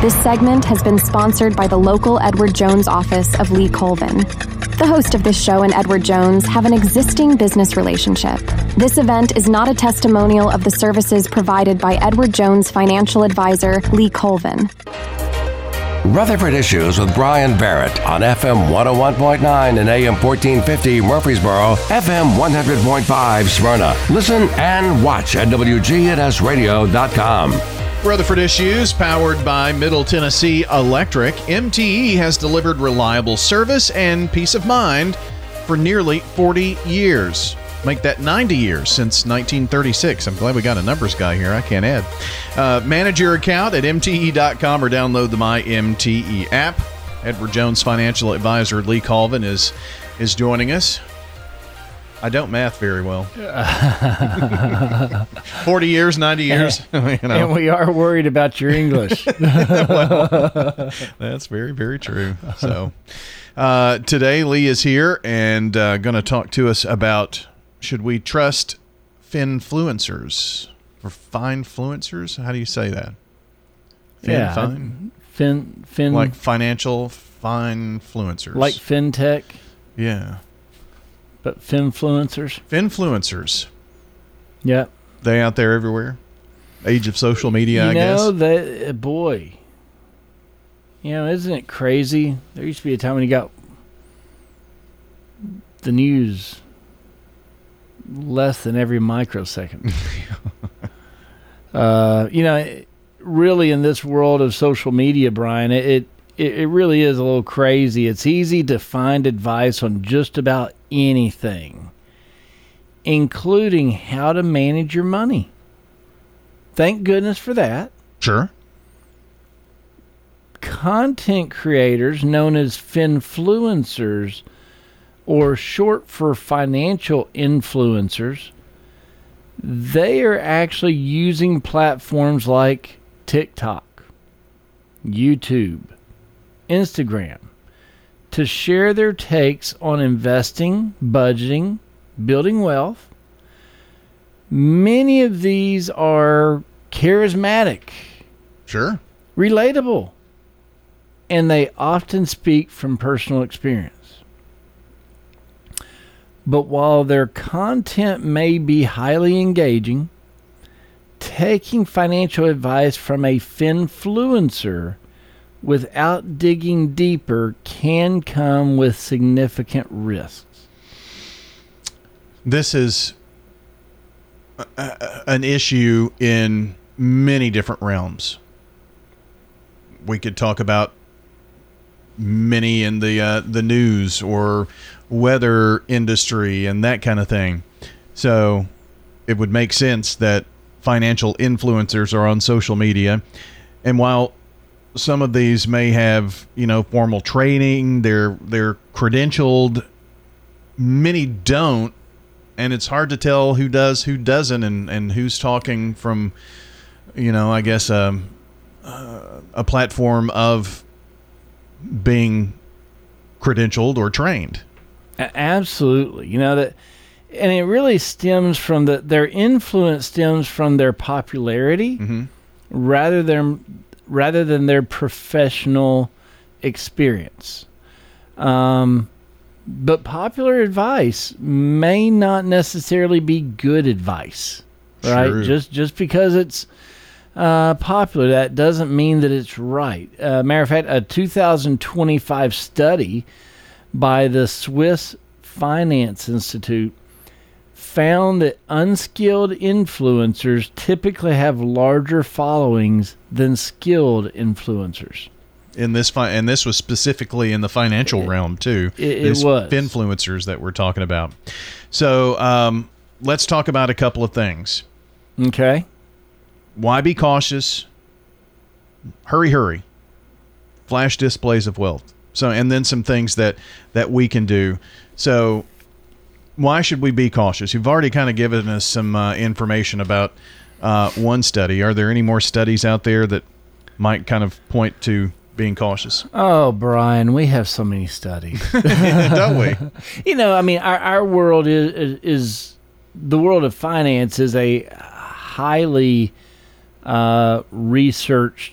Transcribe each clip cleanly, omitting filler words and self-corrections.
This segment has been sponsored by the local Edward Jones office of Lee Colvin. The host of this show and Edward Jones have an existing business relationship. This event is not a testimonial of the services provided by Edward Jones financial advisor Lee Colvin. Rutherford Issues with Brian Barrett on FM 101.9 and AM 1450 Murfreesboro, FM 100.5 Smyrna. Listen and watch at WGNSradio.com. Rutherford Issues, powered by Middle Tennessee Electric. MTE has delivered reliable service and peace of mind for nearly 40 years. Make that 90 years since 1936. I'm glad we got a numbers guy here. I can't add. Manage your account at MTE.com or download the My MTE app. Edward Jones financial advisor Lee Colvin is joining us. I don't math very well. 40 years, 90 years. And we are worried about your English. Well, that's very, very true. So today Lee is here and going to talk to us about, should we trust finfluencers or finefluencers? How do you say that? Fin. Like financial finefluencers. Like fintech. Yeah. But finfluencers? Finfluencers. Yeah. They out there everywhere? Age of social media, I guess? Boy. Isn't it crazy? There used to be a time when you got the news less than every microsecond. Really in this world of social media, Brian, it really is a little crazy. It's easy to find advice on just about anything, including how to manage your money. Thank goodness for that. Sure. Content creators known as finfluencers, or short for financial influencers, they are actually using platforms like TikTok, YouTube, Instagram to share their takes on investing, budgeting, building wealth. Many of these are charismatic, sure, relatable, and they often speak from personal experience. But while their content may be highly engaging, taking financial advice from a finfluencer without digging deeper can come with significant risks. This is an issue in many different realms. We could talk about many in the news or weather industry and that kind of thing. So it would make sense that financial influencers are on social media. And while some of these may have, formal training, they're credentialed, many don't, and it's hard to tell who does, who doesn't, and who's talking from, I guess a platform of being credentialed or trained. Absolutely. And it really stems from their influence stems from their popularity, mm-hmm. rather than their professional experience. But popular advice may not necessarily be good advice, right? True. Just because it's popular, that doesn't mean that it's right. Matter of fact, a 2025 study by the Swiss Finance Institute found that unskilled influencers typically have larger followings than skilled influencers. And this was specifically in the financial realm too. It was influencers that we're talking about. So let's talk about a couple of things. Okay. Why be cautious? Hurry. Flash displays of wealth. So, and then some things that we can do. So why should we be cautious? You've already kind of given us some information about one study. Are there any more studies out there that might kind of point to being cautious? Oh, Brian, we have so many studies. Don't we? Our world is the world of finance is a highly researched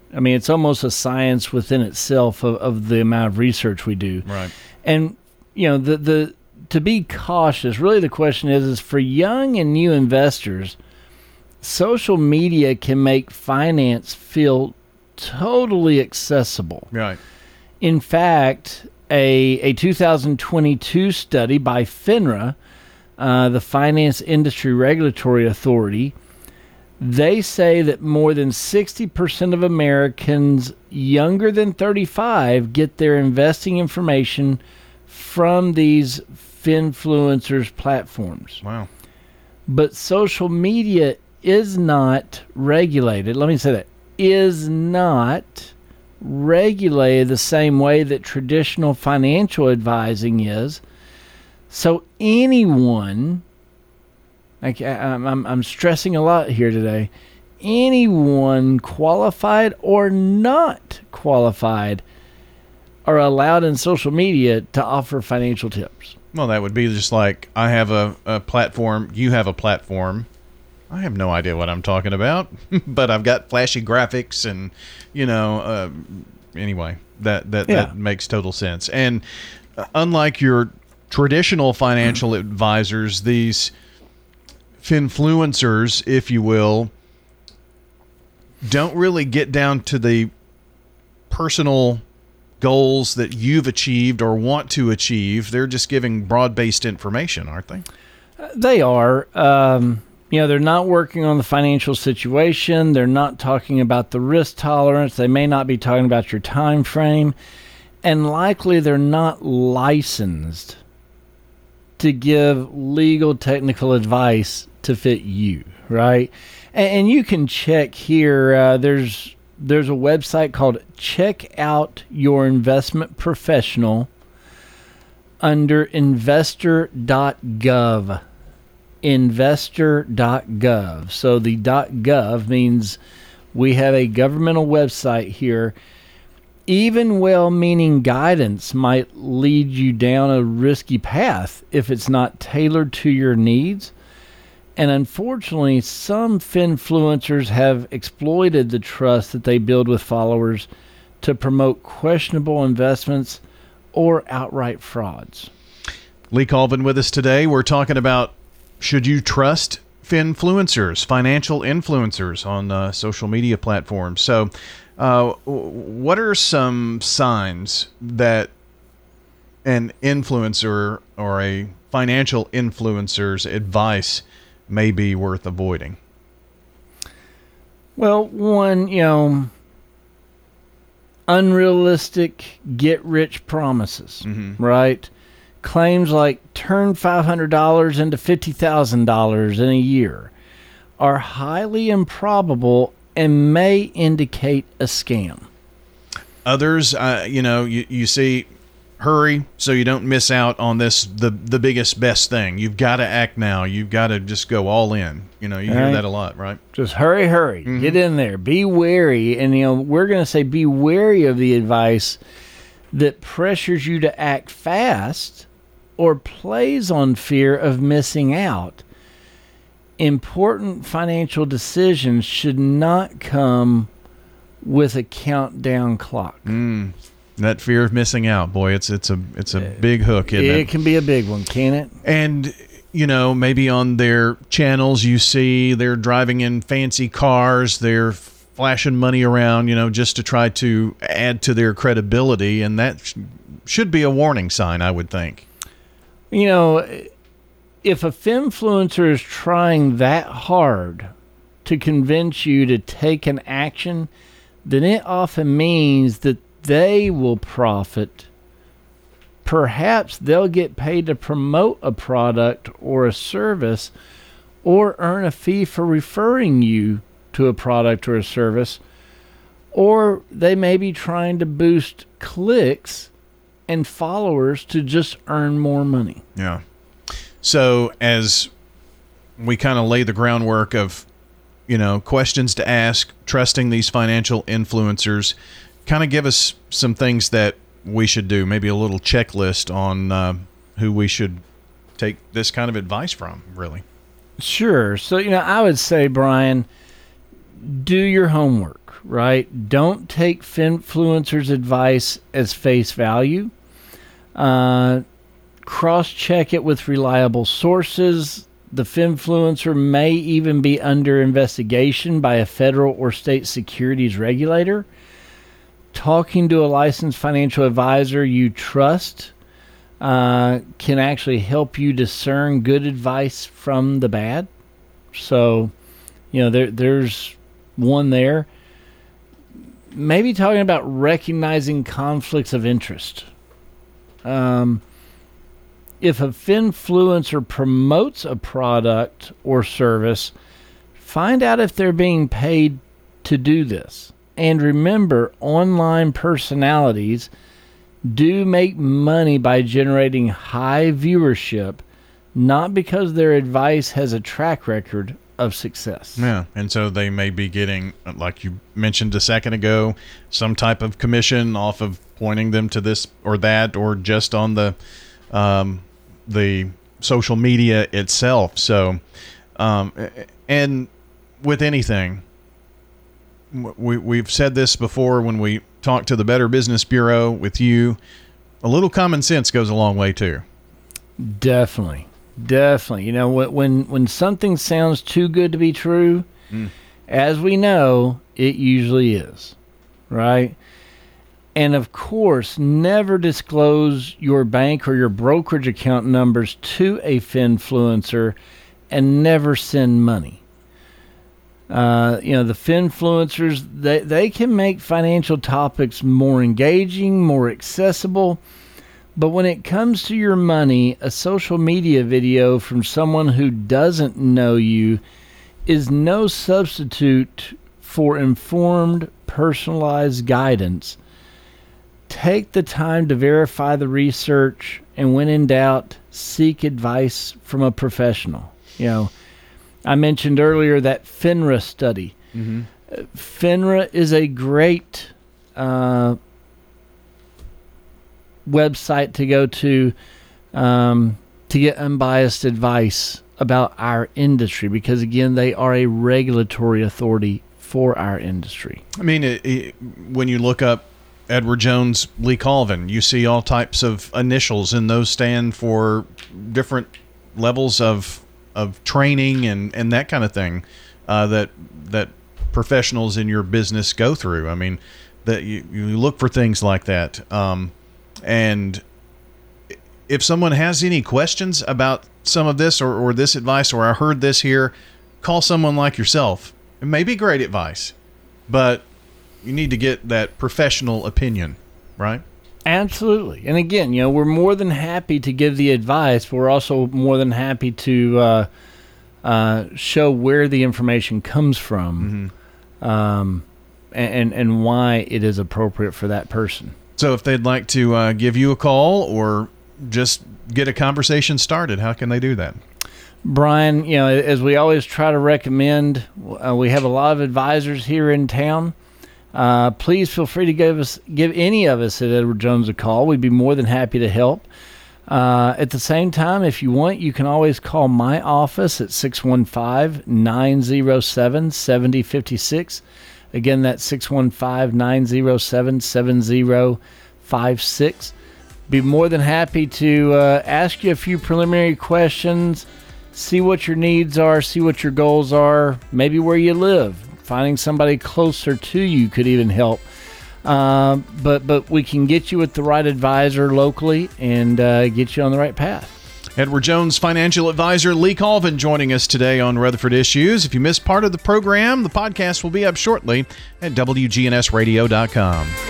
I mean, it's almost a science within itself of the amount of research we do. Right. And, the to be cautious, really the question is for young and new investors, social media can make finance feel totally accessible. Right. In fact, a 2022 study by FINRA, the Finance Industry Regulatory Authority, they say that more than 60% of Americans younger than 35 get their investing information from these finfluencers platforms. Wow. But social media is not regulated. Let me say that. Is not regulated the same way that traditional financial advising is. So anyone, I'm stressing a lot here today, anyone qualified or not qualified are allowed in social media to offer financial tips. Well, that would be just like I have a platform, you have a platform. I have no idea what I'm talking about, but I've got flashy graphics and, anyway, that makes total sense. And unlike your traditional financial advisors, these finfluencers, if you will, don't really get down to the personal goals that you've achieved or want to achieve. They're just giving broad-based information, aren't they? They are. They're not working on the financial situation. They're not talking about the risk tolerance. They may not be talking about your time frame. And likely they're not licensed to give legal technical advice to fit you, right? And you can check here. There's a website called Check Out Your Investment Professional under investor.gov. Investor.gov. So the .gov means we have a governmental website here. Even well-meaning guidance might lead you down a risky path if it's not tailored to your needs. And unfortunately, some finfluencers have exploited the trust that they build with followers to promote questionable investments or outright frauds. Lee Colvin with us today. We're talking about, should you trust finfluencers, financial influencers on social media platforms? So what are some signs that an influencer or a financial influencer's advice may be worth avoiding? Well, one, unrealistic get-rich promises, right? Claims like turn $500 into $50,000 in a year are highly improbable and may indicate a scam. Others, you see, hurry so you don't miss out on this, the biggest, best thing. You've got to act now. You've got to just go all in. You hear that a lot, right? Just hurry. Get in there. Be wary. And, we're going to say be wary of the advice that pressures you to act fast or plays on fear of missing out. Important financial decisions should not come with a countdown clock. That fear of missing out, boy, it's a big hook, isn't it? It can be a big one, can it? And maybe on their channels you see they're driving in fancy cars, they're flashing money around, just to try to add to their credibility, and that should be a warning sign, I would think. If a finfluencer is trying that hard to convince you to take an action, then it often means that they will profit. Perhaps they'll get paid to promote a product or a service or earn a fee for referring you to a product or a service, or they may be trying to boost clicks and followers to just earn more money. Yeah. So as we kind of lay the groundwork of, questions to ask, trusting these financial influencers, kind of give us some things that we should do, maybe a little checklist on who we should take this kind of advice from, really. Sure. So, I would say, Brian, do your homework. right? Don't take Finfluencers' advice as face value. Cross-check it with reliable sources. The Finfluencer may even be under investigation by a federal or state securities regulator. Talking to a licensed financial advisor you trust can actually help you discern good advice from the bad. So, there's one there. Maybe talking about recognizing conflicts of interest. If a Finfluencer promotes a product or service, find out if they're being paid to do this. And remember, online personalities do make money by generating high viewership, not because their advice has a track record of success. Yeah, and so they may be getting, like you mentioned a second ago, some type of commission off of pointing them to this or that, or just on the social media itself. So, and with anything, we've said this before when we talk to the Better Business Bureau with you, a little common sense goes a long way too. Definitely. When something sounds too good to be true, as we know, it usually is, right? And of course, never disclose your bank or your brokerage account numbers to a Finfluencer, and never send money. The Finfluencers, they can make financial topics more engaging, more accessible. But when it comes to your money, a social media video from someone who doesn't know you is no substitute for informed, personalized guidance. Take the time to verify the research, and when in doubt, seek advice from a professional. I mentioned earlier that FINRA study. Mm-hmm. FINRA is a great website to go to get unbiased advice about our industry, because again, they are a regulatory authority for our industry. I mean, when you look up Edward Jones, Lee Colvin, you see all types of initials, and those stand for different levels of training and that kind of thing that professionals in your business go through. I mean, that you look for things like that. And if someone has any questions about some of this or this advice, or I heard this here, call someone like yourself. It may be great advice, but you need to get that professional opinion, right? Absolutely. And again, we're more than happy to give the advice, but we're also more than happy to show where the information comes from, and why it is appropriate for that person. So if they'd like to give you a call or just get a conversation started, how can they do that? Brian, as we always try to recommend, we have a lot of advisors here in town. Please feel free to give any of us at Edward Jones a call. We'd be more than happy to help. At the same time, if you want, you can always call my office at 615-907-7056. Again, that's 615-907-7056. Be more than happy to ask you a few preliminary questions, see what your needs are, see what your goals are, maybe where you live. Finding somebody closer to you could even help. But we can get you with the right advisor locally and get you on the right path. Edward Jones financial advisor Lee Colvin joining us today on Rutherford Issues. If you missed part of the program, the podcast will be up shortly at WGNSradio.com.